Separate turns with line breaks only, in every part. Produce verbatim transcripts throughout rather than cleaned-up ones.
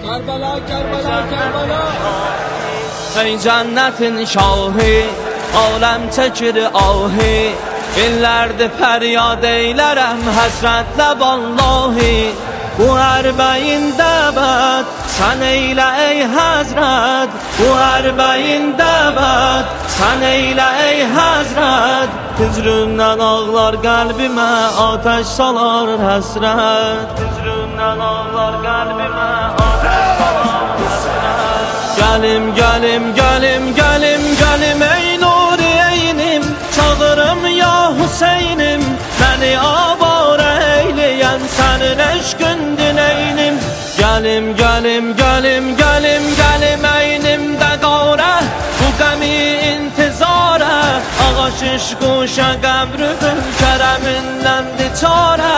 Kerbela, Kerbela, Kerbela.
Ey cennetin şahı, alem çekir ahi. İllərdir fəryad eylərəm həsrətlə vallahi. Bu ərbəyin dəvət sən eylə ey həzrət. Bu ərbəyin dəvət sən eylə ey həzrət. Hicründən ağlar qəlbimə ateş salar həsrət. Hicründən ağlar qəlbimə ateş salar həsrət. Gəlim, gəlim, gəlim, gəlim, gəlim ey nuri eynim. Çağırım ya Hüseynim, məni avara eyləyən sənin eşqündün eynim. Gəlim, gəlim, gəlim, gəlim, gəlim eynimdə qarə. Bu qəmi intizarə, ağaç işquşa qəbrüdür kərəmindən çarə.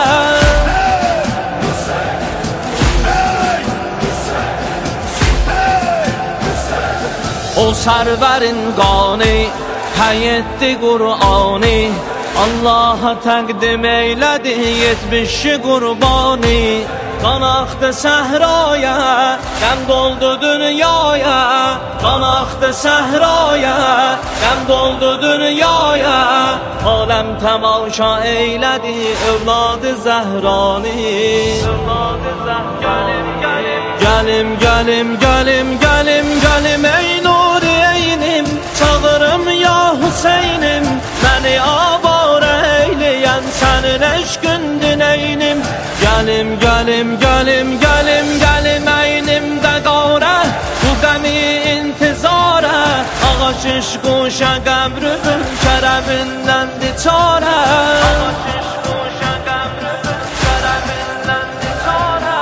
O sərvərin qani həyetti Qur'ani, Allah'a təqdim eylədi yetmişi qurbani. Qan axdı səhraya, qəm doldu dünyaya. Qan axdı səhraya, qəm doldu dünyaya. Aləm təmaşa eylədi övladı Zəhrani. Övladı Zəhrani. Gəlim, gəlim, gəlim, gəlim, gəlim ey nuri eynim. Çağırım ya Hüseynim, məni avara eyləyən sənin eşqündün eynim. Gəlim, gəlim, gəlim, gəlim, gəlim eynimdə qarə. Bu qəmi intizarə, ağaç işquşa qəbrüdür kərəmindən çarə. Ağaç işquşa qəbrüdür kərəmindən çarə.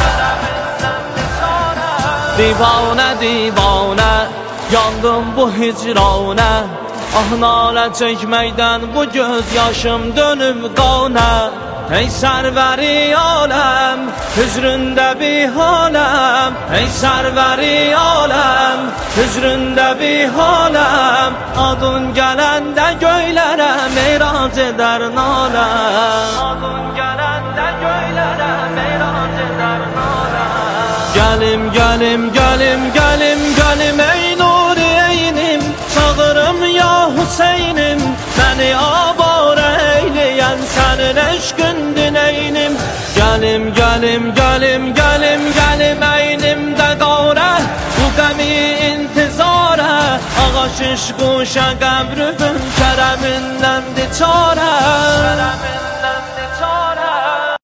Divanə, divanə, yandım bu hicranə. Ah nalə çəkməkdən bu göz yaşım dönüb qanə. Ey sərvəri aləm, hüzründə bir haləm. Ey sərvəri aləm, hüzründə bir haləm. Adın gələndə göylərə meyrac edər naləm. Adın gələndə göylərə meyrac edər naləm. Gəlim, gəlim, gəlim, gəlim, gəlim ey nuri eynim. Çağırım ya Hüseynim, məni avara eyləyən sənin eşqündün eynim. Gəlim, gəlim, gəlim, gəlim, gəlim eynimdə qarə. Bu qəmi intizarə, ağaç işquşa qəbrüdür kərəmindən çarə.